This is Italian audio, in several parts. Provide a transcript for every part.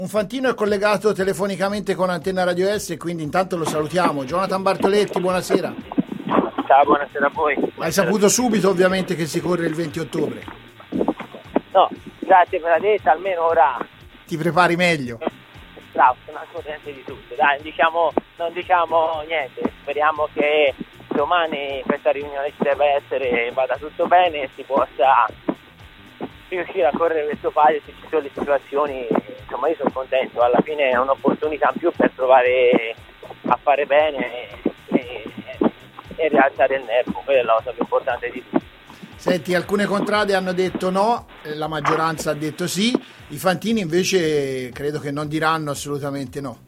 Un fantino è collegato telefonicamente con Antenna Radio S e quindi intanto lo salutiamo. Jonathan Bartoletti, buonasera. Ciao, buonasera a voi. Hai saputo subito ovviamente che si corre il 20 ottobre. No, grazie per la detta, almeno ora Ti prepari meglio. bravo, sono al corrente di tutto. Dai, non diciamo niente, speriamo che domani questa riunione ci deve essere, vada tutto bene e si possa riuscire a correre questo palio se ci sono le situazioni. Insomma, io sono contento, alla fine è un'opportunità in più per provare a fare bene e rialzare il nervo, quella è la cosa più importante di tutto. Senti, alcune contrade hanno detto no, la maggioranza ha detto sì, i fantini invece credo che non diranno assolutamente no.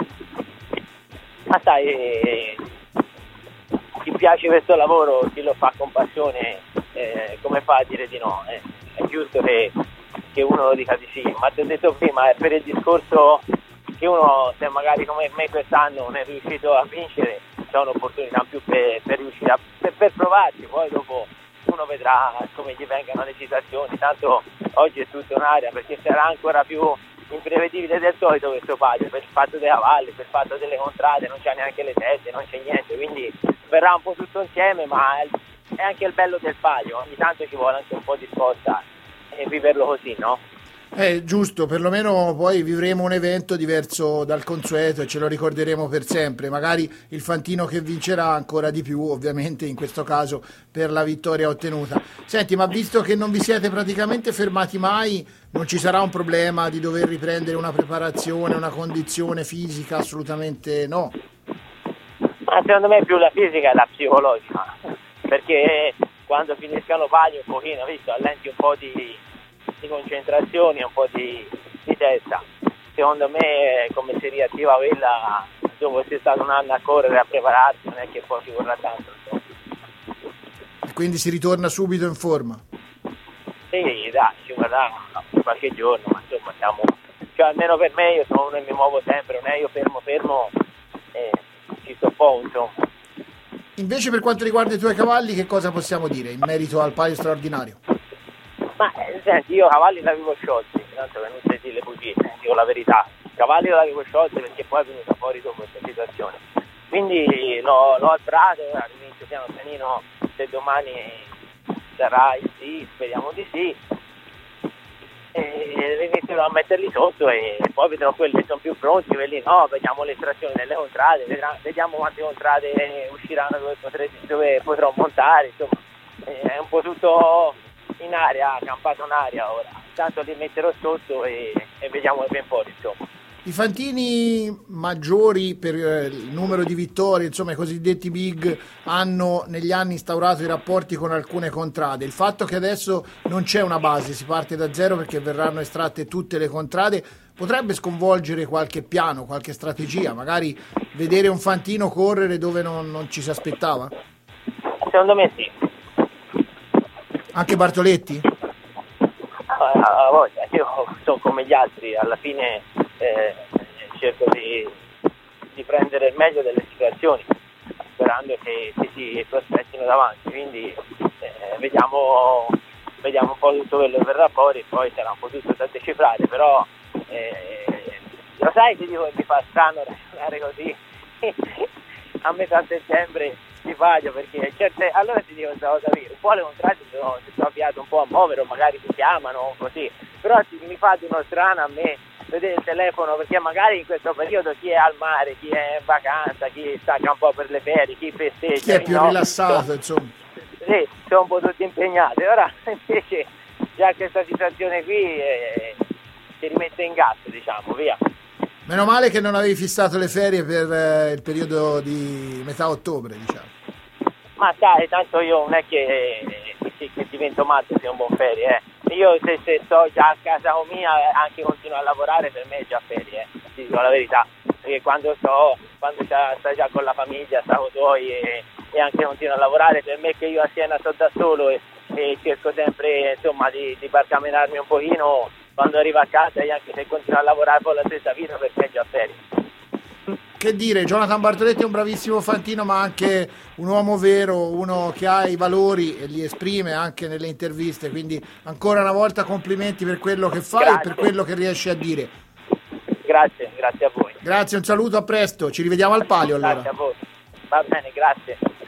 Ma sai, chi piace questo lavoro, chi lo fa con passione, come fa a dire di no? È giusto che uno lo dica di sì, ma ti ho detto prima, è per il discorso che uno, se magari come me quest'anno non è riuscito a vincere, c'è un'opportunità in più per riuscire per provarci, poi dopo uno vedrà come gli vengano le situazioni, tanto oggi è tutto un'area, perché sarà ancora più imprevedibile del solito questo palio, per il fatto dei cavalli, per il fatto delle contrade, non c'è neanche le teste, non c'è niente, quindi verrà un po' tutto insieme, ma è anche il bello del palio, ogni tanto ci vuole anche un po' di scossa e viverlo così, no? Giusto, perlomeno poi vivremo un evento diverso dal consueto e ce lo ricorderemo per sempre, magari il fantino che vincerà ancora di più, ovviamente in questo caso per la vittoria ottenuta. Senti, ma visto che non vi siete praticamente fermati mai, non ci sarà un problema di dover riprendere una preparazione, una condizione fisica? Assolutamente no. Ma secondo me più la fisica è la psicologica, perché quando finiscano palio un pochino, visto, allenti un po' di concentrazione, un po' di testa. Secondo me come si riattiva quella dopo essere stato un anno a correre, a prepararsi, non è che poi ci vorrà tanto. E quindi si ritorna subito in forma? Sì, dai, ci vorrà qualche giorno, ma insomma cioè almeno per me, io sono uno e mi muovo sempre, non è io fermo, ci sto poco, insomma. Invece per quanto riguarda i tuoi cavalli, che cosa possiamo dire in merito al palio straordinario? Ma senti, io cavalli l'avevo sciolti, tanto che non sei dire le bugie, dico la verità. Cavalli l'avevo sciolti perché poi è venuta fuori dopo questa situazione. Quindi l'ho alzato, all'inizio piano pianino, se domani sarà il sì, speriamo di sì, e inizierò a metterli sotto e poi vedrò quelli che sono più pronti, quelli no, vediamo l'estrazione delle contrade, vediamo quante contrade usciranno dove potrò montare, insomma, è un po' tutto in aria, campato in aria ora, tanto li metterò sotto e vediamo che viene fuori, insomma. I fantini maggiori per il numero di vittorie, insomma i cosiddetti big, hanno negli anni instaurato i rapporti con alcune contrade. Il fatto che adesso non c'è una base, si parte da zero perché verranno estratte tutte le contrade, potrebbe sconvolgere qualche piano, qualche strategia, magari vedere un fantino correre dove non ci si aspettava? Secondo me sì. Anche Bartoletti? Voglia, io sono come gli altri, alla fine cerco di prendere il meglio delle situazioni, sperando che si prospettino davanti, quindi vediamo un po' tutto quello che verrà fuori e poi sarà un po' tutto da decifrare, però lo sai, ti dico che mi fa strano ragionare così a metà settembre di Palio, perché allora ti dico questa cosa qui, un po' le contratte si sono avviato un po' a muovere, o magari si chiamano così, però mi fa di uno strano a me vedere il telefono, perché magari in questo periodo chi è al mare, chi è in vacanza, chi stacca un po' per le ferie, chi festeggia, chi è più rilassato, insomma. Sì, sono un po' tutti impegnati, ora invece già questa situazione qui si rimette in gas, diciamo, via. Meno male che non avevi fissato le ferie per il periodo di metà ottobre, diciamo. Ma sai, tanto io non è che divento matto se non buon ferie, Io se sto già a casa mia, anche continuo a lavorare, per me è già ferie, ti dico la verità. Perché quando stai già con la famiglia, sta con i tuoi e anche continuo a lavorare, per me che io a Siena sto da solo e cerco sempre insomma di barcamenarmi un pochino, quando arrivo a casa e anche se continuo a lavorare con la stessa vita, per me è già ferie. Che dire, Jonathan Bartoletti è un bravissimo fantino, ma anche un uomo vero, uno che ha i valori e li esprime anche nelle interviste, quindi ancora una volta complimenti per quello che fa. Grazie. E per quello che riesce a dire. grazie a voi. Grazie, un saluto, a presto, ci rivediamo al palio allora. Grazie a voi, va bene, grazie.